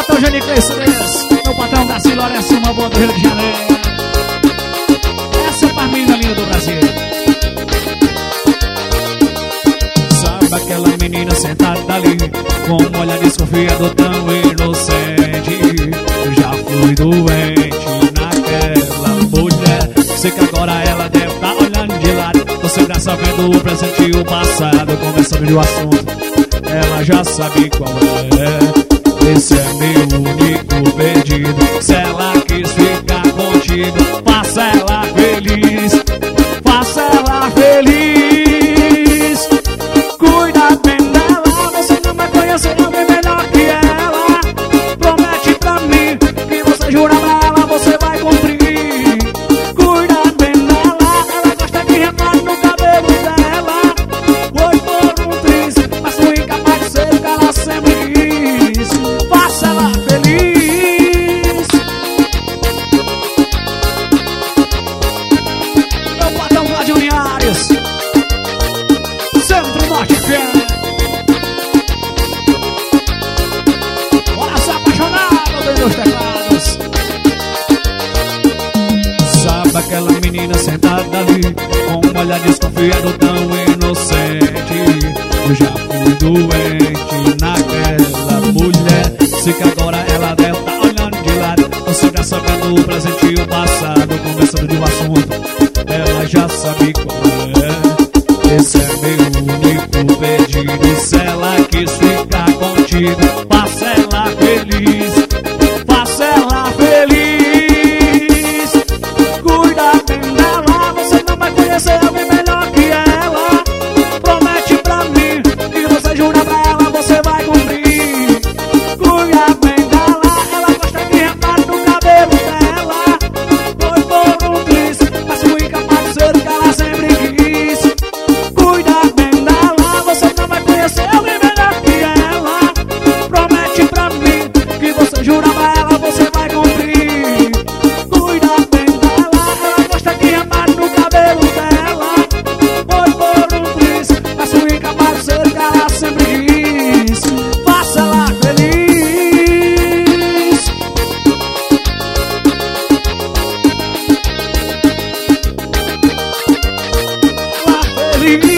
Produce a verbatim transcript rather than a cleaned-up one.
patrão Janico Esses, meu patrão Garcia Lourenço, uma boa do Rio de Janeiro. Essa é pra menina linda do Brasil. Sabe aquela menina sentada ali, com um olhar desconfiado tão inocente. Eu já fui doente naquela mulher. Sei que agora ela deve estar olhando de lado. Você já sabendo o presente e o passado. Começando o assunto, ela já sabe qual é. Esse é meu único pedido. Se ela quis ficar contigo, faça ela feliz. Faça ela feliz. Cuida bem dela. Você não vai conhecer alguém melhor que ela. Promete pra mim que você jura pra ela, você vai cumprir. Cuida bem dela. Ela gosta de remar no cabelo dela. Foi por um triz, mas fui incapaz de ser o que ela sempre quis. Faça ela feliz. Meu patrão Vladio Linhares, Centro Norte F M. Bora se apaixonar, dos meus teclados. Sabe aquela menina sentada ali, com um olhar desconfiado tão inocente. Eu já fui doente naquela mulher. Sei que agora ela deve estar olhando de lado. Você já sabendo o presente e o passado. Começando de um assunto, ela já sabe qual é. Esse é meu único pedido. Se ela quis ficar contigo, faça ela feliz. Faça ela feliz. Cuida bem dela. Você não vai conhecer alguém melhor que ela. Promete pra mim que você jura pra ela, você vai cumprir. Cuida bem dela. Ela gosta de remar no cabelo dela. Foi por um triz, mas fui incapaz de ser o que ela sempre quis. Cuida bem dela. Você não vai conhecer alguém melhor que ela. Promete pra mim que você jura pra ela, você vai cumprir. Cuida bem dela. Ela gosta de remar no cabelo dela. Foi por um triz, mas fui incapaz de ser o que ela sempre quis. Faça ela feliz. Ela feliz.